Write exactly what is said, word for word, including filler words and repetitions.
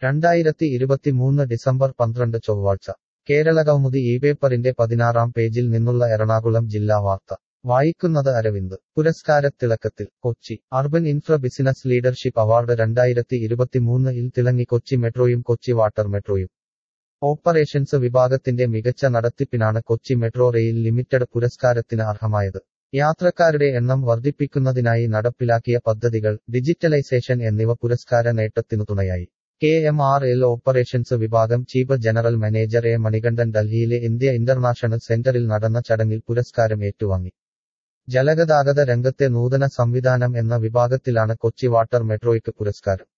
രണ്ടായിരത്തി ഇരുപത്തിമൂന്ന് ഡിസംബർ പന്ത്രണ്ട് ചൊവ്വാഴ്ച കേരളകൗമുദി ഈ പേപ്പറിന്റെ പതിനാറാം പേജിൽ നിന്നുള്ള എറണാകുളം ജില്ലാ വാർത്ത വായിക്കുന്നത് അരവിന്ദ്. പുരസ്കാരത്തിളക്കത്തിൽ Kochi urban infra business leadership award രണ്ടായിരത്തി ഇരുപത്തിമൂന്ന് ഇൽ തിളങ്ങി കൊച്ചി മെട്രോയും കൊച്ചി വാട്ടർ മെട്രോയും. ഓപ്പറേഷൻസ് വിഭാഗത്തിന്റെ മികച്ച നടത്തിപ്പിനാണ് കൊച്ചി മെട്രോ റെയിൽ ലിമിറ്റഡ് പുരസ്കാരത്തിന് അർഹമായത്. യാത്രക്കാരുടെ എണ്ണം വർദ്ധിപ്പിക്കുന്നതിനായി നടപ്പിലാക്കിയ പദ്ധതികൾ, ഡിജിറ്റലൈസേഷൻ എന്നിവ പുരസ്കാര നേട്ടത്തിനു തുണയായി. K M R L operations വിഭാഗം chief general manager A Manikandan ഡൽഹിയിലെ ഇന്ത്യ ഇന്റർനാഷണൽ സെന്ററിൽ നടന്ന ചടങ്ങിൽ പുരസ്കാരം ഏറ്റുവാങ്ങി. ജലഗതാഗത രംഗത്തെ നൂതന സംവിധാനം എന്ന വിഭാഗത്തിലാണ് കൊച്ചി വാട്ടർ മെട്രോയ്ക്ക് പുരസ്കാരം.